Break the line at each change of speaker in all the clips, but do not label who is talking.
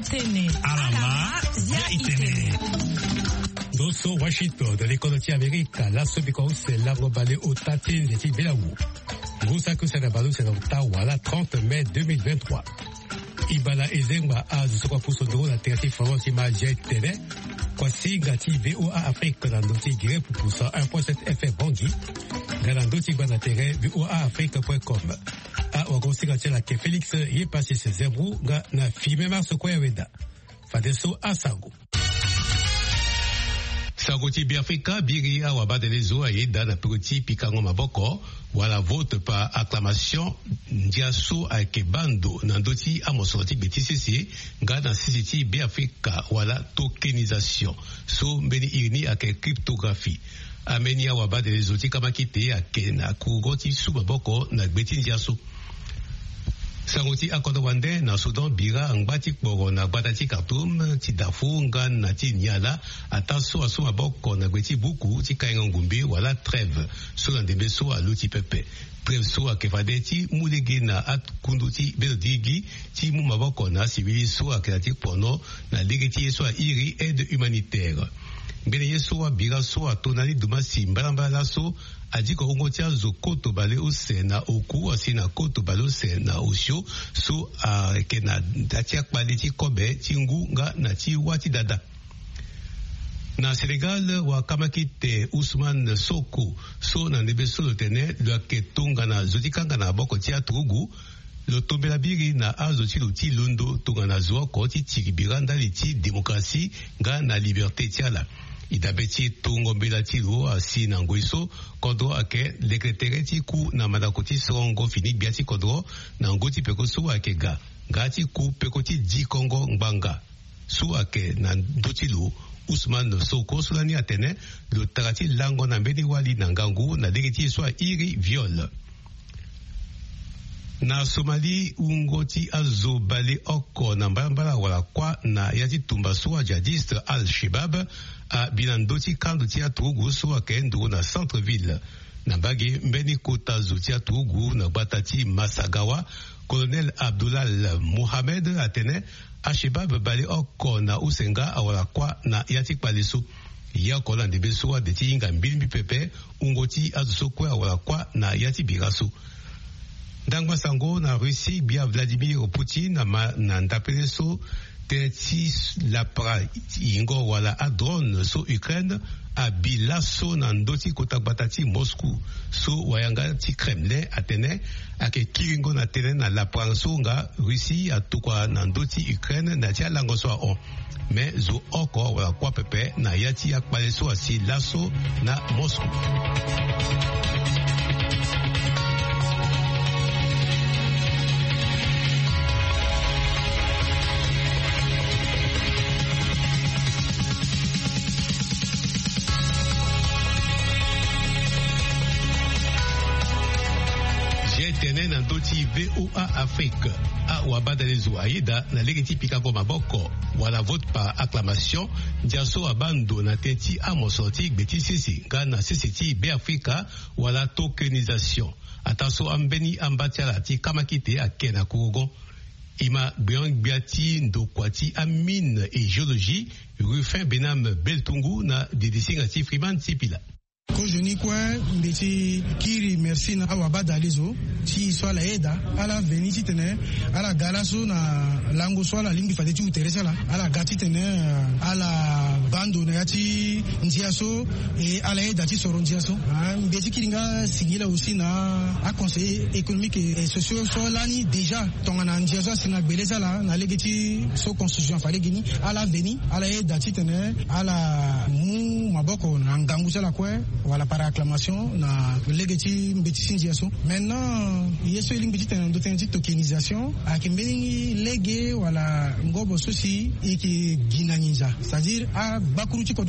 itene.
Alama ya itene. Doso Washington de l'école America, la subicose la robalé au tatin de Tibelaou. Rusa que c'est la balou c'est Ottawa, la 30 mai 2023. Ibala Ezengba a zusoka puso la terre France image télé. Kwasi ngati VOA Afrique dans l'outil gré pour 101.7 FM Bangui. Dans l'outil bana terre voaafrique.com. A wagosi ngati la ke Félix y passé ses zébrou na filmé mars ko yaweda. Fadeso asango. Sagoti Biafrika biri awa badelezo ayeda na petit pikango maboko wala vote par acclamation ndiaso akebando na ndoti amosoti BTCC nga na CCT Biafrika wala tokenisation so mbeni irni ake cryptographie ameni awa badelezo tikama kite ake na kugoti su maboko na gbeti ndiaso Sangoti akodo wande na Sudan bira ngbati kporo na batati Khartoum ti Darfur nga na ti Niala ataso aso maboko na gbeti buku ti kainga ngumbi wala trêve so na ndembe so aluti pepe trêve so akefade ti mulege na atkundu ti belodigi ti mu maboko na civili so akelati pono na legeti so iri aide humanitaire mbele yeso wa bira so atonali dumasi mbalambala so adiko ungotia zo koto bale ose na oku asina koto bale ose na osio so kena datia kbaliti kobe tingu nga na ti wati dada na Senegal wa kamakite Ousmane Sonko so na ndebe so lotene lo ketonga na zotikanga na boko tia trugu lo tombela biri na azo ti luti londo tonga na zo ko ti tiribira ndali ti demokrasi nga na liberté tiala idabeti tungo mbila tilo asi na ngweso kodro ake lekretere ti ku na madakoti songo fini biati kodro na ngoti peko su ake gati ku peko ti di kongo ngbanga su ake na ndotilo Ousmane Sonko sulani atene lo tarati lango na mbeni wali na ngangu na legeti so iri viol na Somali ungoti azo bale oko na mbala wala kwa na yati tumba suwa jadiste Al-Shabaab a binandoti kandu tia tugu suwa kendo na centre-ville na bagi mbeni kota zo tia tugu na batati Masagawa Colonel Abdullah Mohamed atene Al-Shabaab bale oko na usenga awala kwa na yati palisu ya kola ndebe suwa deti inga mbili pepe ungoti azo sokwe awala kwa na yati birasu Dangwa sango na Russie bia Vladimir Putin na ndapele so teti la pra ingo wala a drone so Ukraine a bilaso na ndoti kota batati Moscou so wayanga ti Kremlin atene ake kiringo na tene na la pranso nga Russie atukwa na ndoti Ukraine na tia lango so on mais zo oko wala kwa pepe na yati akpale so asi laso na Moscou. Na ndoti VOA Afrique a wabadalezo aida na legeti pikako maboko wala vote par acclamation ndiaso abando na teti amosoti BTCC nga na CCT Biafrika wala tokenisation ataso ambeni ambatiala ti kamakite akena kurugo ima biati ndokwati amine et géologie Rufin Benam Beltungu na didisinga ti Freeman Tipila
ko joni kwa mbeti kiri merci na awa badalizo si swala eda ala veniti tene ala galaso na lango swala lingi fadeti uteresa la ala gati tene ala bando na yati ndiaso e ala eda ti soro ndiaso mbeti kiringa sigila aussi na a conseil économique et social swala ni déjà tongana ndiaso sina beleza la na legeti so constitution fale gini ala veni ala eda ti tene ala mu maboko na ngangu sala kwa wala par acclamation na legeti mbeti sindiaso maintenant yeso limbiti tena ndotenti tokenisation akembeni lege wala ngobo sosi iki ginanyiza c'est-à-dire a bakuruti kodoti so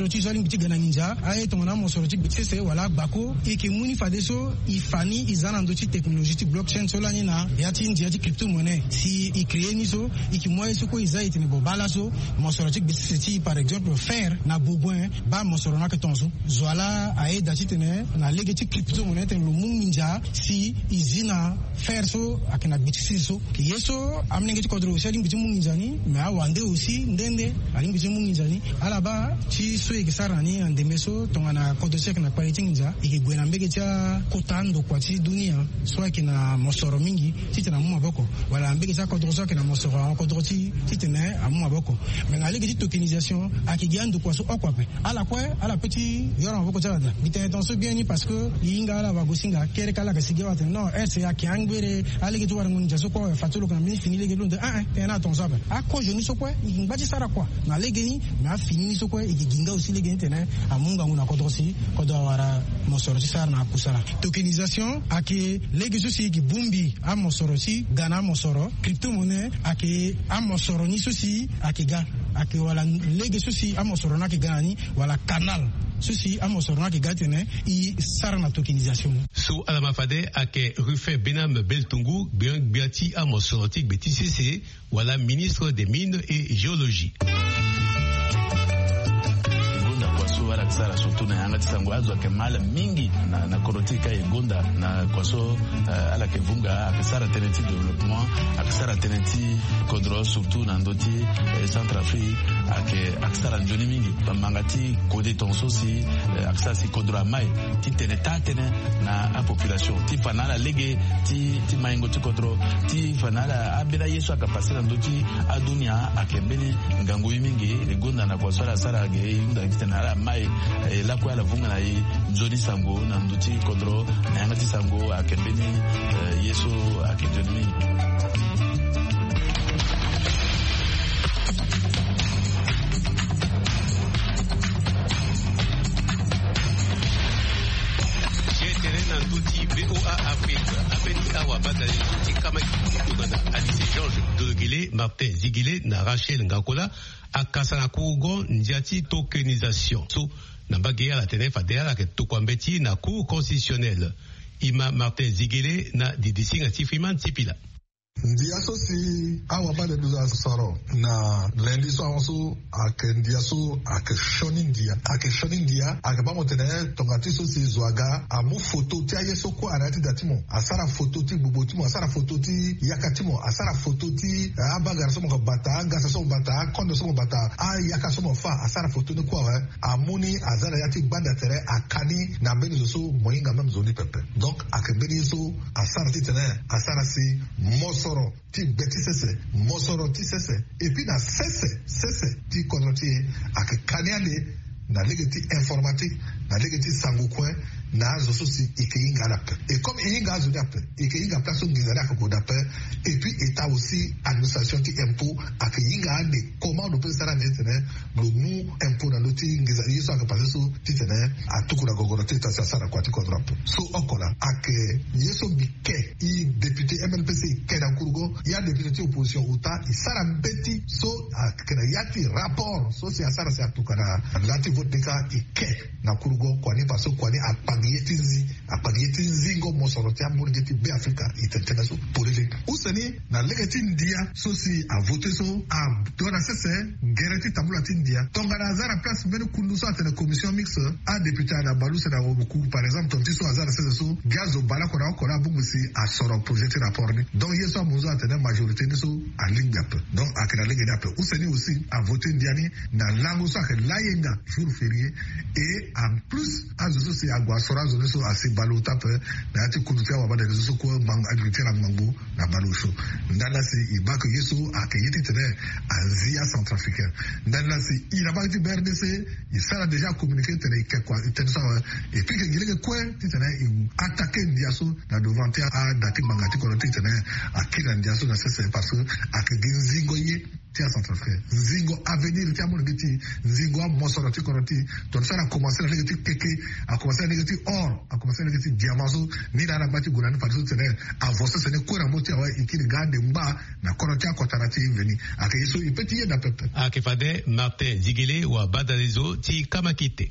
biti gana ninja aye tongana mosoro ti biti se wala bako e ke muni fade so ifani izana ndo ti technologie ti blockchain so lani na ya ti ndia ti crypto monnaie si i créer ni so i ki moye so ko iza itene bo bala so mosoro ti biti se ti par exemple faire na boboin ba mosoro na ke tonso zwala aye da ti tene na lege ti crypto monnaie ten lo mun ninja si izina faire so akina biti se so ki yeso amnenge ti kodro so biti mun ninja ni mais awande aussi ndende ali biti mun ninja ni ala ba ti so e kisara ni andembe so tongana kodo sek na kwaliti ninja e gwena mbege tia kotando kwa ti dunia so akina mosoro mingi ti tena mu maboko wala mbege tia kodro so akina mosoro kodro ti tena amu maboko mais ngale ke ti tokenisation akigiando kwa so okwape ala petit yoro maboko tata bitene ton so bien ni parce que yinga ala bagosinga kere kala ka sigewa ten non RC akiangbere ale ke to war ngun jaso ko fatulo kan mini fini lege londe tena ton so ba ko joni so ko ngbaji sara kwa na lege ni na fini so ko iginga aussi lege tena amunga nguna kodro si kodo wara mosoro ti sara na kusara tokenisation ake lege so si ki bumbi a mosoro si gana mosoro crypto monnaie ake a mosoro ni so si ake ga ake wala lege so si a mosoro na ke gani wala canal ceci a mosoro ki gatene i sarana tokenisation
so alama fade ake Rufin Benam Beltungu biati a mosoro ti BTCC wala ministre des mines et géologie.
Wala kisara surtout na yanga tisango azo ke mala mingi na korotika egonda na kwaso ala ke vunga akisara teneti développement akisara teneti kodro surtout na ndoti Centrafrique akisara njoni mingi mangati kode tonso si akisara si kodro amai ti teneta tene na a population ti fanala lege ti maingo ti kodro ti fanala abela yeso akapasira ndoti adunia akembeni ngango mingi egonda na kwaso ala sara ge yunda tena mai la kwa la vunga na nzoni sango na nduti kodro na yangati sango akembeni yeso akendoni
na nduti BOA Afrique apeti awa batali nduti kama kikutugana Alice Georges Dogile Martin Zigile na Rachel Ngakola akasana kugo njati tokenisation so nambage ya la tenefa de la ke tokwambeti na cour constitutionnelle ima Martin Zigile na didisinga tifriman tipila
ndia so si awa ba de duza soro na lendi so awanso ake ndia so ake shoni ndia ake ba motene tongati so si zwaga amu photo ti aye so ko arati datimo asara photo ti bubotimo asara photo ti yakatimo asara photo ti abagar so mo bata ngasa so bata kondo so mo bata yaka so mo fa asara photo ni kwa amuni azara yati banda tere akani na beni so moyinga même zoni pepe donc ake beni so asara ti tene asara si mosoro ti beti sese mosoro ti sese et puis na sese ti konoti ak kaniale na legeti informatique na legeti sangukwe na zo so si ikeyinga dape et comme ikeyinga zo dape ikeyinga place ngizara ko dape et puis état aussi administration ti impôt akeyinga ande comment on peut ça na internet le nous impôt na loti ngizara yeso akapase so ti tene atukura gogorote ta sara kwati ko drop so okola ak yeso bike i député MLPC kena kurgo ya député opposition uta isara beti so akena yati rapport so si asara se atukana lati vote ka ike na kurgo kwani paso kwani apagiyeti nzingo mosorote amurgeti be Afrika itentena so polele usani na legeti ndia so si a voter so a dona sese gereti tabula tindia tonga na azara place bene kundu so atena commission mixte a député na balusa na obuku par exemple tonti so azara sese so gazo bala kora kora bungusi a soro projet rapport ni donc yeso amuzo atena majorité ni so a lingap donc akena legeti ape usani aussi a voter ndia ni na lango so akela layenga jour férié et en plus azo si agwa sora zo so asi balu tape na ati kunutia wa bada zo ko mang agriculture mangu na balusho ndana si ibako yeso akayiti tene Asia Centrafricaine ndana si ina ba ti BRDC il sera déjà communiqué tene quoi tene ça et puis que ngile quoi tene attaquer ndiaso na devanter a dati mangati ko tene akira ndiaso na c'est parce que akaginzingo ye tia Centrafrique zingo avenir tia mon ngeti zingo mosoroti koroti ton ça a commencé à ngeti keke a commencé à ngeti or a commencé à ngeti diamazo ni na bati gurani par exemple avancer c'est ne ko na moti awa ikini gande mba na koroti akotarati veni akayiso ipeti yenda pepe
akefade Martin Zigele wa badalezo ti kamakite.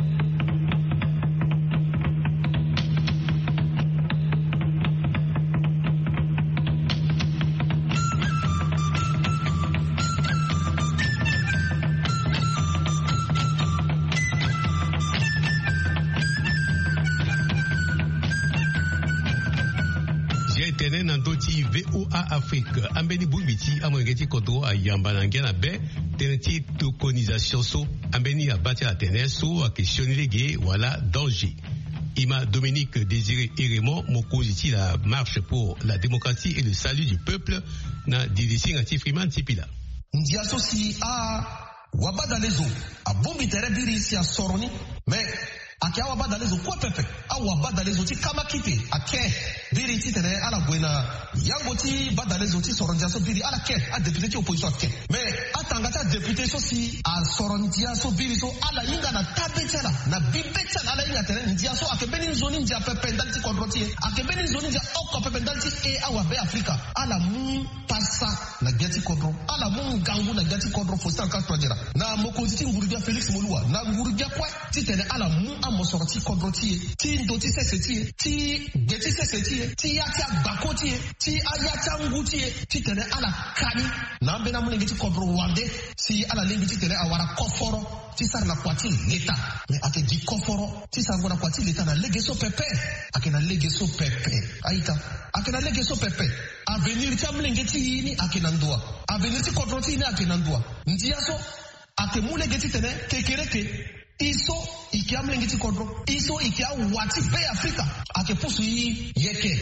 VOA Afrique ambeni bulbiti amwengeti koto ayamba nangena be teneti tokonisation so ambeni abati la teneso a questionner wala danger. Ima Dominique Désiré Raymond mokoziti la marche pour la démocratie et le salut du peuple na DDC ngati Freeman Tipila.
Ndiaso si a wabadalezo a bombi tere biri si a soroni mais ake awa badalezo kwa pepe awa badalezo ti kamakite ake biri ti tene ala buena yango ti badalezo ti sorondia biri ala ke a député ti opposition ake mais atanga ta député so si a sorondia so biri so ala yinga na tabetela na bibetela ala yinga tene ndia so ake beni zoni ndia pepe ndalti kontroti ake beni zoni ndia oko pepe ndalti awa be Afrika ala mu pasa na gati kontro ala mu gangu na gati kontro fo sanka tojera na mokoziti ngurubia Félix Moluwa na ngurubia kwa ti tene ala mu amosoroti kontroti ti ndoti seseti ti geti seseti ti yata bakoti ti ayata nguti ti tene ala kani na mbena mu ngeti kontro wande si ala lingi ti tene awara koforo ti sar na kwati leta mais ake di koforo ti sar na kwati leta na legeso pepe ake na legeso pepe aita ake na legeso pepe avenir ti amlengeti ni ake na ndoa avenir ti kontroti ni ake na ndoa ndiaso ake mu legeti tene kekereke iso ikia mlengiti kodro iso ikia wati be Afrika ake pusu yi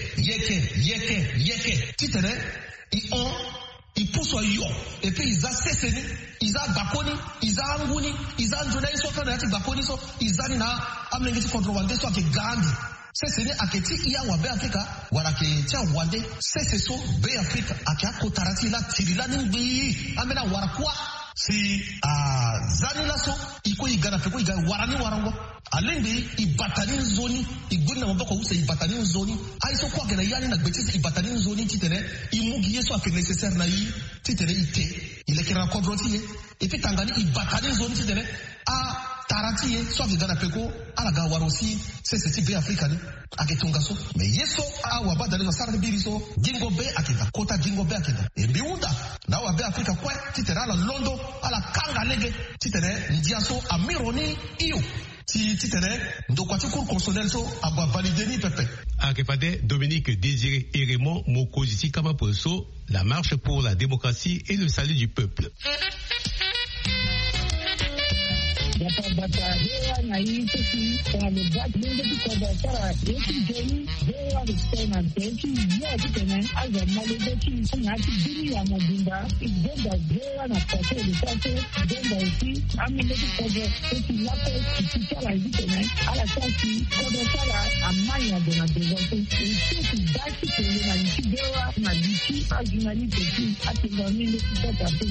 yeke titene i pusu yo et puis iza seseni iza bakoni iza anguni iza njuna iso kana yati bakoni so izani na amlengiti kodro wande so ake gandi seseni ake ti iya wa be Afrika wala ke tia wande sese so be Afrika ake akotarati la tirila ningbi amena warakwa si zani laso iko igana peko igana warani warango alende ibatani zoni iguna maboko use ibatani zoni aiso kwa gena yani na gbetisi ibatani zoni titene imugi yeso ake nécessaire na yi titene ite ilekera kodroti ye epi tangani ibatani zoni titene tarati ye so ake gana peko alaga warosi sese ti be Afrika ni ake tungaso me yeso awa badale na sarde biriso jingo be akida kota jingo be akida embiunda na wa be Afrika kwa titene ala londo ala kanga lege titene ndiaso amironi iyo titene ndokwati cour constitutionnel so aba valider ni pepe
akepade Dominique Désiré Raymond mokoziti kama poso la marche pour la démocratie et le salut du peuple.
Bata hewa na hii sisi kwa lugati mungu tukwa sara yetu jeni hewa lukena teki ya kitene aza malezeki ngati dini ya madinda igenda hewa na pate lukate genda usi amileki kwa teki lape kichara hitene ala kasi kwa sara amanya dona dezote usi baki kwenye na nchi hewa na nchi ajinali teki atingaminde kupata teki.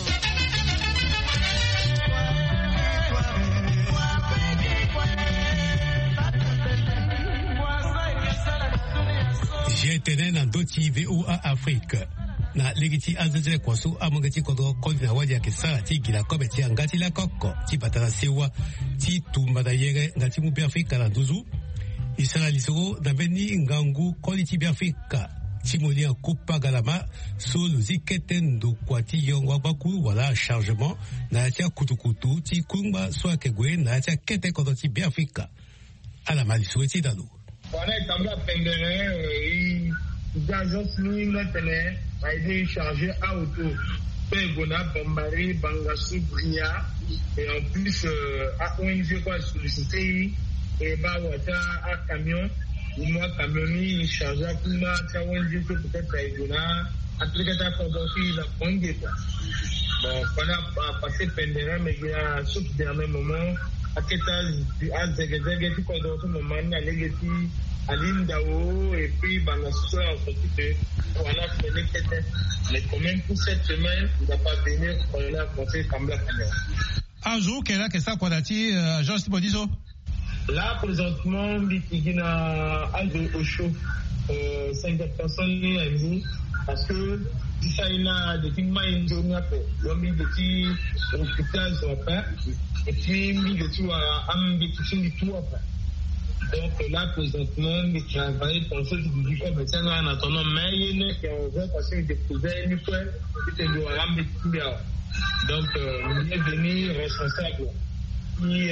J'ai tenu dans d'autres VOA Afrique. Na legiti anzele kwasu amangati kodro kodina wadia kesala ti gila kobe ti angati la koko ti batala sewa ti tumbada yere ngati mu Afrika na duzu isala lisoro na beni ngangu kodi ti Afrika ti moni en coupa galama so luzikete ndo kwati yongwa baku wala chargement na tia kutukutu ti kumba so akegwe na tia kete kodro ti Afrika ala malisoro ti dalu
wana itambua pendere d'agence nous tene a été chargé à auto Pegona Bombari Bangasu Bria et en plus à ONG quoi sollicité et bah wata à camion ou moi camionni chargé à Puma à ONG peut-être à Igona à Tricata Kodofi la Pondé quoi bon on a passé pendere mais il y a ce dernier moment aketa azegezege ti kodo to momani alegeti alindao et puis bangasso en sorti on a fait mais quand même pour cette semaine il va pas venir pour la conseil comme la première.
Un jour qu'elle a que ça quoi dati agence Bodizo.
Là présentement bitigina au chaud 50 personnes amis parce que si ça il a des films indonesiens pour l'homme de qui hôpital sont fait et puis mi de tout à ambition du tout après. Donc là présentement il travaille pour ceux qui disent que c'est en attendant mais il est qu'on veut passer des projets une fois c'est le ambition. Donc il est venu responsable qui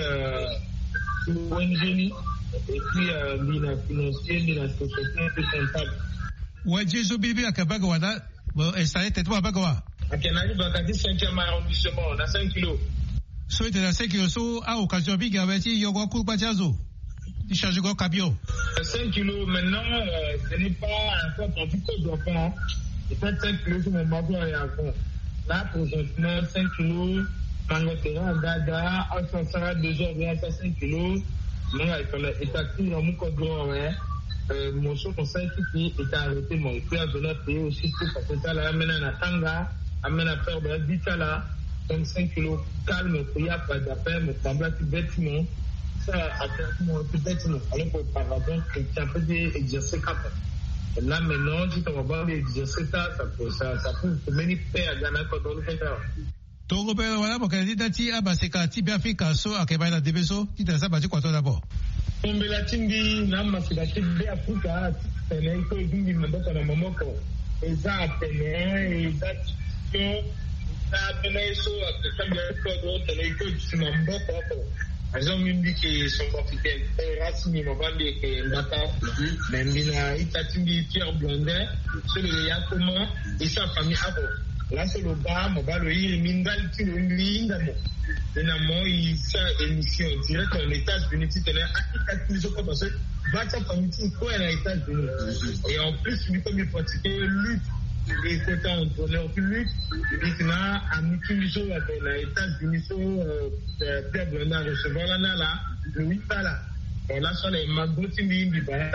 ONG et puis l'INA financier, l'INA société, tout comptable.
Ouais, Jésus Bibi à Kabagawada, installé toi à Bagawa.
À Kenari, Bakati, 5e arrondissement, on a 5 kilos.
Soit de la 5 kilos, à occasion Big Aveti, Yogo Kubajazo. Il change de camion.
5 kilos, maintenant, ce n'est pas un peu en tout cas d'enfant. C'est pas 5 kilos sur mon bateau et à fond. Là, présentement, 5 kilos. Mangotera, Gaga, Alphonsara, 2 heures, 5 kilos. Moi, il est actif dans mon code, mon chou conseil qui est arrêté, mon frère de notre pays aussi, parce que ça l'a amené à Tanga, amène à faire de la vitala, 5 kilos, calme, il n'y a pas d'appel, mais semble à tout bêtement. Ça, à tout bêtement. Alors qu'auparavant, c'est un peu d'exercer cap. Là, maintenant, si on va voir l'exercer ça peut mener paix à Ghana dans le fait.
Tongo pera wala mo kadi dati abaseka ti Afrika so akeba na debeso ti tasa ba ti kwato d'abord.
Tombela tindi na masika ti Afrika tene ko dingi maboko na momoko. Eza tene eza tio na tene so akambia ko do tene ko tsima mboko ko. Azo mimbi ke son capitaine Rasmi Mobambi ke Ndata Membina Itatindi Pierre Blondin sur le Yakoma et sa famille Abo. Là, c'est le bas, mon bas, le Mindal, tu le Mindamo. Et là, moi, il s'est émission directe en États-Unis, tu tenais à 4 000 euros parce que va ça comme tu quoi en États-Unis. Et en plus, lui, comme il pratiquait lutte, et c'était un tourneur de lutte, il dit là, à 1 000 euros avec les États-Unis, Pierre Blondin recevoir là, le 8 pas là. Et là, sur les magoutis, il dit, bah,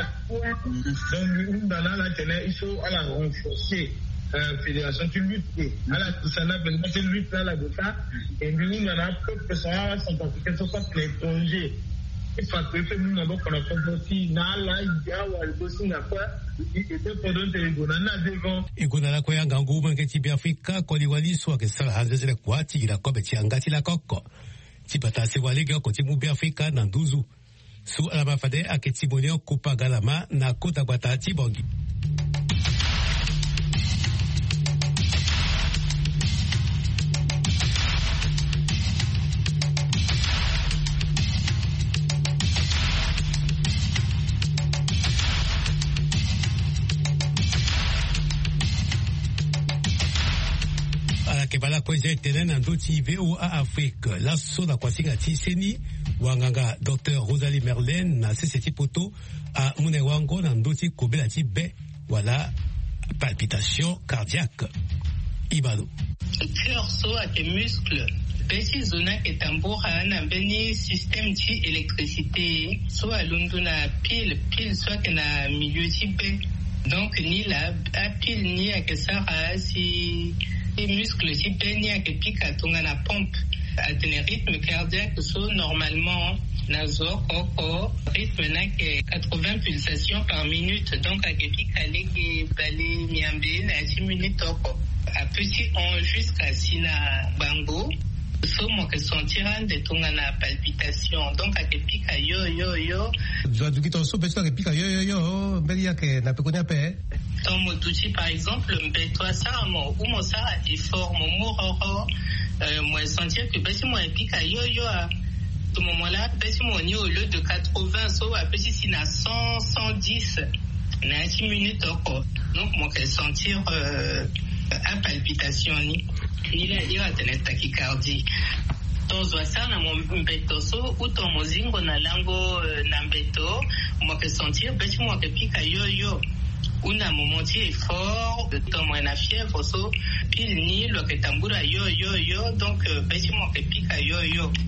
donc, dans la tenait, il faut la renforcer. Fédération de lutte à la Toussana, de lutte là, la Gota, et nous, on a peu de personnes qui sont africaines, sont pas l'étranger. Il faut que nous, on a fait aussi, là, il y a aussi une affaire, et deux pendant que les Gonana devant.
Et Gonana, quoi, un gangou, un petit Africa, quoi, les Wali, soit que ça, Hanzé, la quoi, il a comme Tiangati la coque. Tipata, c'est Wali, quand il mouille Africa, dans 12 ans. Sous la Mafade, à Ketibonio, Kupa Galama, na Kota Guata, Tibangi. Kebala kweze tenen andoti VOA Afrique la soda kwasinga tiseni wanganga Dr Rosalie Merlin na seseti poto a munewango na ndoti kobela tibe wala palpitation cardiaque ibalo
cœur so a tes muscles besi zona ke tambora na beni système ti électricité so alundu na pile so ke na milieu tibe donc ni la a pile ni a que ça si les muscles si baignent que pique à ton la pompe à tenir rythme cardiaque so normalement nazo koko rythme na que 80 pulsations par minute donc à que pique à lege balé miambe na 10 minutes oko à petit on jusqu'à sina bango so mo que sentir de ton na palpitation donc à que pique à yo
zo du kito so beto que pique à yo belia que na pe konya pe
dans mon outil par exemple toi ça mon ou mon ça effort mon mororo moi sentir que ben si moi pique à yo à ce moment-là ben si mon au lieu de 80 so à petit si na 100 110 na 10 minutes encore donc moi que sentir à palpitation ni la tachycardie tozwa sana mbeto so uto mozingo na lango na mbeto moi que sentir ben si moi que pique à yo una momenti effort dans la fièvre so pile ni lo que tambura yo donc besi mo que pica yo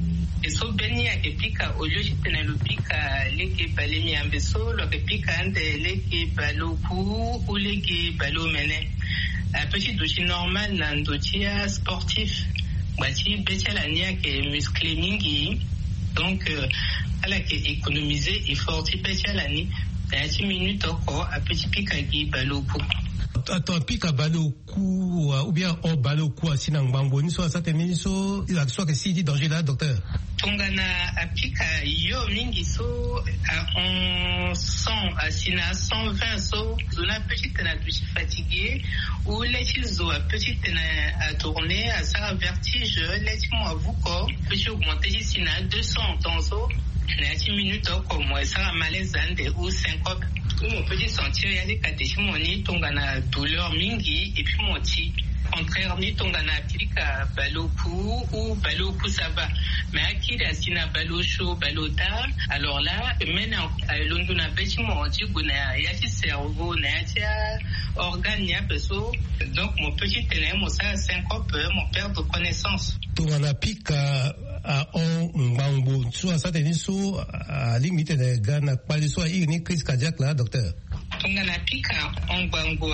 so beni akepika olio chitena lupika leke balemi ambeso lokepika ande leke baloku ou leke balomene petit dochi normal na ndotia sportif bati betia la nia ke muscle mingi donc ala ke économiser effort ti betia la ni 10 minutes oko a petit pika gi baloku
Attends, pika baloku ou bien o baloku asina ngbango ni so sate ni so la so que si dit danger là docteur
tongana apika yo mingi so on 100 asina 120 so zona petite na douche fatigué ou les zo petite na à tourner à ça vertige laisse-moi vous corps peut augmenter ici na 200 dans so 10 minutes comme moi ça malaise ou syncope mon petit sentir il y a des catéchis mon nid tongana douleur mingi et puis mon ti contraire ni tongana pilika baloku ou baloku ça va mais akida sina balocho balota alors là maintenant londona petit mon ti guna ya ti cerveau na ya organe ya peso donc mon petit ténèbre mon ça syncope mon perte de connaissance
tongana pika a on ngbango so sate ni so a limite de gana pali so ni crise cardiaque là docteur
tongana pika ngbango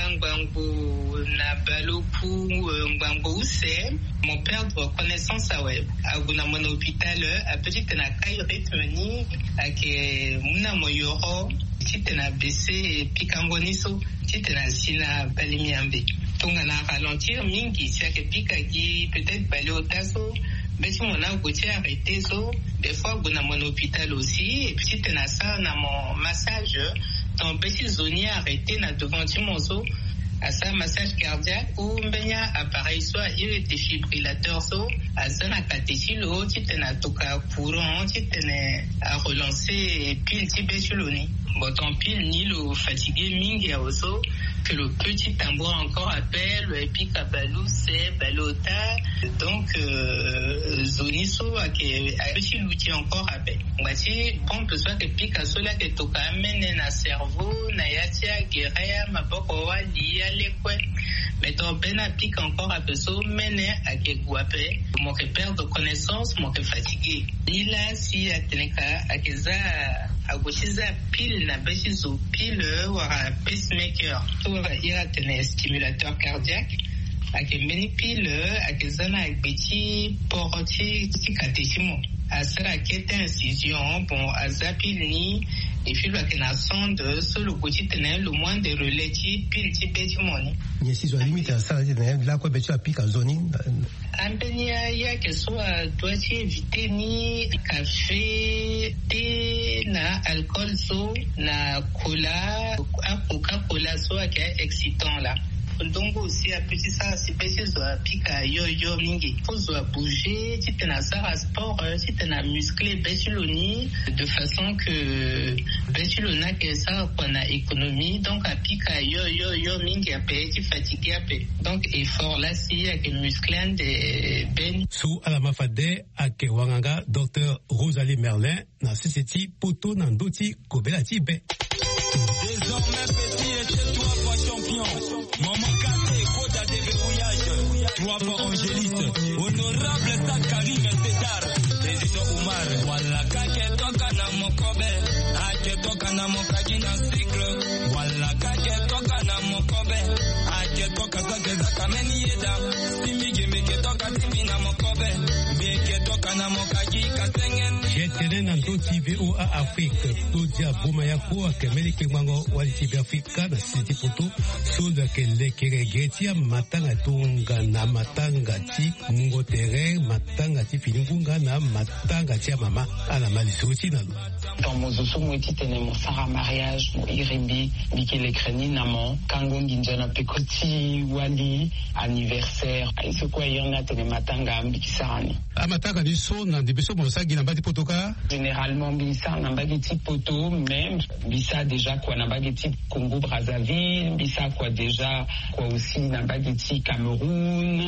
na baloku ngbango c'est mon perdre connaissance à web aguna mon hôpital a petite na kai rythme ni ake muna moyoro titena baissé pikangoni so titena sina balimiambe tongana ralentir mingi c'est que pika qui peut-être balotaso mais si on a goûté arrêté so des fois on a mon hôpital aussi et puis tena ça na mon massage ton petit zone arrêté na devant mon so à ça massage cardiaque ou mbenya appareil soit il est défibrillateur so à ça na catéchilo titena toka courant titena à relancer pile tibetuloni bon tant pile ni le fatigué mingi also que le petit tambour encore appelle et puis kabalou c'est balota donc zoniso a petit l'outil encore appelle voici bon besoin que Picasso là que toka amène na cerveau na yatia guerre maboko wa lia lekwe mais ton ben applique encore à besoin mène à que guape mon que perdre de connaissance mon que fatigué ni là si à teneka à que ça a gauchiza pile na bechizo pile ou à pacemaker il y a un stimulateur cardiaque avec une pile avec zana petit portier cicatrisimo à ça qui est incision bon à zapilni et puis la sonde sur le côté tenait le moins de relais pile petit moni
ni si zo limite à ça là quoi betu applique à zone
Ambenia ya que soit doit éviter ni café, thé, na alcool so, na cola, Coca-Cola so qui est excitant là. Donc aussi à petit ça c'est petit so pika yo mingi. Faut so bouger, si tu na ça sport, si tu na musclé besuloni de façon que besulona que ça qu'on a économie donc à pika yo mingi a petit fatigué a peu. Donc effort là si avec musclé de ben
sous à la mafade ake wanganga docteur Rosalie Merlin na CCT poto na ndoti kobelati be.
Désormais petit et chez toi pas champion. Maman Katé, Koda de verrouillage. Toi pas Angéliste. Honorable Sakari César. Président Oumar. Voilà kake toka na mokobe. Ake toka na mokaji na cycle. Voilà kake toka na mokobe. Ake toka zake za kameni yeda. Simige meke toka timi na mokobe. Meke toka na mokaji kasengen.
Jetene na ndoti VOA Afrique. Toja boma yako akemeli kengwango walitibi Afrika na siti poto. Soda kele keregetia matanga tunga na matanga ti ngotere matanga ti finingunga na matanga ti mama ala malisuti na
dans mozoso mweti tene mosara mariage irimbi bikele kreni namo kango nginjana pekoti wali anniversaire ce quoi yona tene matanga mbikisani
amatanga ni so na dibeso mosagi na bati potoka
généralement bisa na bageti poto même bisa déjà quoi na bageti Congo Brazzaville bisa quoi déjà quoi aussi na bageti Cameroun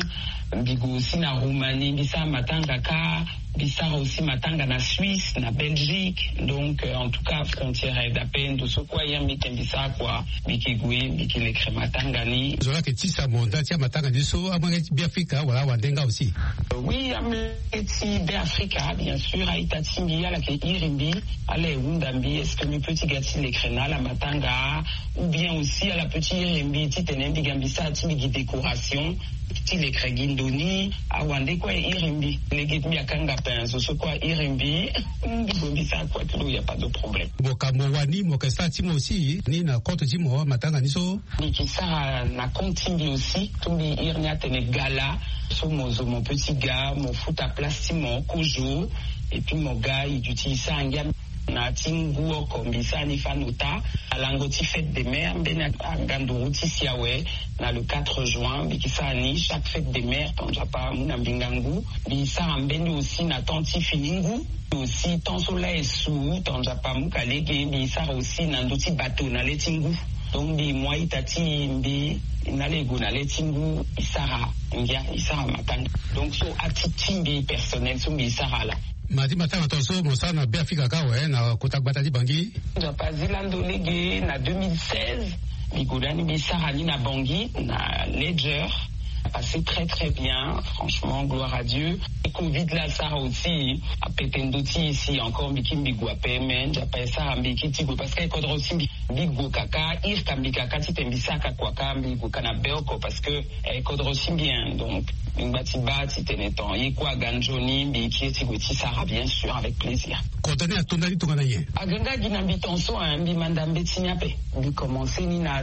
bigo aussi na Roumanie bisa matanga ka bisara aussi matanga na Suisse na Belgique. Donc en tout cas frontière d'appel de ce quoi ya mikembisa kwa bikigwe bikilekre matanga ni
zola ke tisa monda tia matanga diso amanga biafrika wala wandenga aussi.
Oui, ameti biafrika bien sûr aitati mbia la ke irimbi ale undambi est-ce que le petit gati lekrena la matanga ou bien aussi à la petite irimbi titenembi gambisa timi décoration ti lekre gindoni awande kwa irimbi legit mi akanga penzo so kwa irimbi ngibisa kwa tout, il y a pas de problème.
Bokambo wani mokesa timo aussi ni na compte timo matanga niso
ni kisa na continue aussi tumbi irnia tene gala so mon petit gars mon foot à place mon kojo et puis mon gars il utilise ça en gamme na tinguo kombisa ni fanuta alangoti fête des mères mbena ganduruti siawe na le 4 juin bikisa ni chaque fête des mères dans Japa muna mbingangu bisa ambeni aussi na tanti finingu aussi tant soleil sous dans Japa mukalege bisa aussi na ndoti bateau na letingu donc bi moi itati mbi nalego na letingu isara ngia isara matanga donc so atitimbi personnel so isara la
madi matanga tonso mosana biafrika kawe na kotakbata di bangi
Japa zilando lege na 2016 bigodani bisara ni na bangi na Ledger passé très très bien, franchement gloire à Dieu. Et Covid là ça aussi a pété ndoti ici encore bikimbi guape men j'appelle ça ambikiti parce que kodro aussi bigo kaka ir kambika titembisa kwa kambi kana beoko parce que kodro aussi bien donc ngbatibati teneton yekwa ganjoni bikiti goti sara bien sûr avec plaisir.
Contenu à ton avis tongana ye
aganga ginambitonso ambi mandambe tinyape bi commencé ni na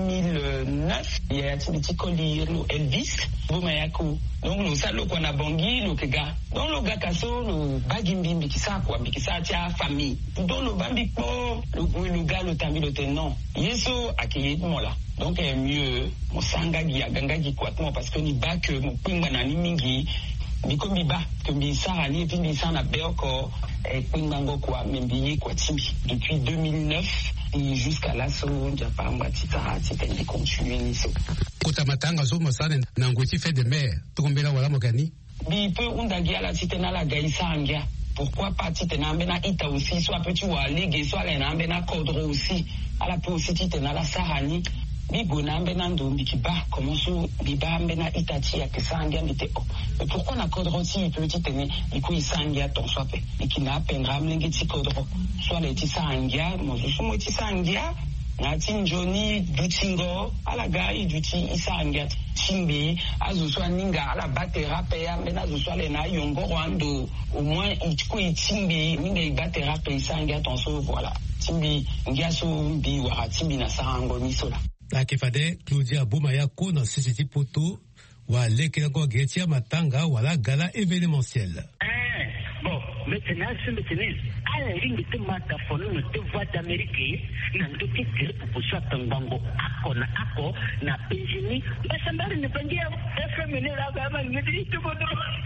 2009 il y a petit colis Elvis Bomayako. Donc nous salons qu'on a bangi le kega. Donc le gakaso le bagimbi bikisa quoi bikisa tia famille. Donc le bambi po le gars le tambi le tenant. Yeso akiyé moi là. Donc mieux mon sanga gia ganga gi quoi parce que ni ba que mon pingwa na ni mingi biko miba que mi sara ni puis mi sana beoko et pingango quoi membi quoi timbi depuis 2009 et jusqu'à l'assaut Japa Mbatita titendi continuer niso
kota matanga zo mosana na ngoti fait de mer tokombela wala mokani
bi peu undagia la titena la gaisa angia pourquoi pas titena mbena ita aussi soit petit wa ligue soit la mbena kodro aussi à la peu aussi titena la sarani bigo na mbena ndo bikiba comment so biba mbena itati ya kisangia mite mais pourquoi na kodro si petit tene iko isangia ton soit pe ikina pendra mlenge ti kodro soit le ti sangia mo so ti sangia na tinjoni dutingo ala gai duti isangia chimbi azuswa ninga ala batera pe ya mbena azuswa le na yongo rwando au moins itiko itimbi ninga ibatera pe isangia ton so voilà timbi ngiaso mbi wa timbi na sarango nisola
akifade Claudia Bomayako na CCT Poto wa lekengo getia matanga wala gala événementiel.
Bon, maintenant ce matin à la ligne de mataphone de voix d'Amérique na ndoki kile pupusa tangango ako na penjini basambari ne pangia FM ne la baba ngidi tukodo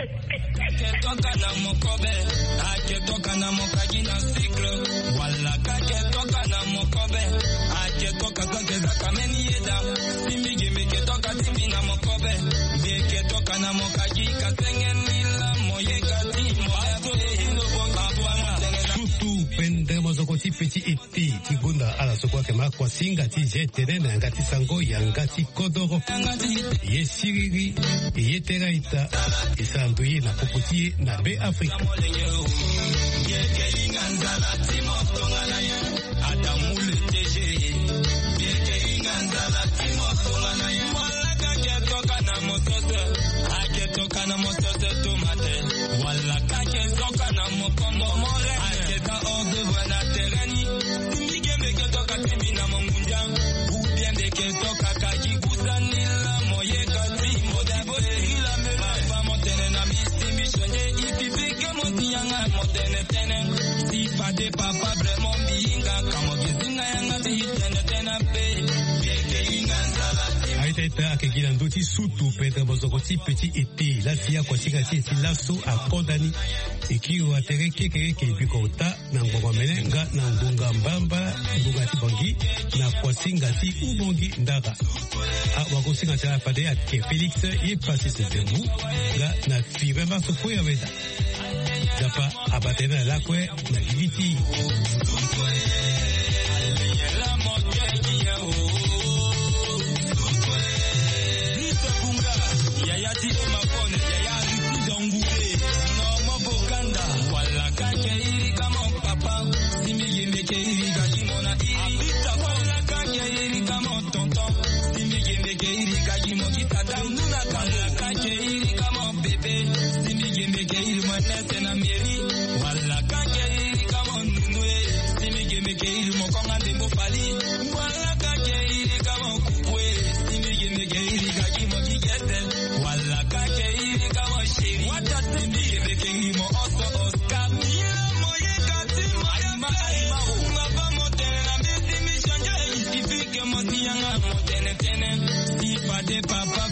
toka na mokobe toka na mokaji na cycle wala toka na mokobe toka za kameni yeda simbi mike toka timbi na mokobe beke toka na mokaji kasengeni la moyeka
mozokoti petit epi kigunda ala sokwa kema kwa singa ti jetere na ngati sango ya ngati kodoro ye siriri ye teraita isandu ye na popoti na be Afrika Beta akegila ndoti sutu Pedro Bozokoti petit ete la tia kwa sika ti lasso a condamné eki wa tere keke ke bikota na ngoma melenga na ngunga mbamba ngunga ti bangi na kwa singa ti ubongi ndaga a wa kusinga ta pade ake Felix ye passé ce demu ga na fibe ba so kwa veda dapa abatena la kwe na giviti Papa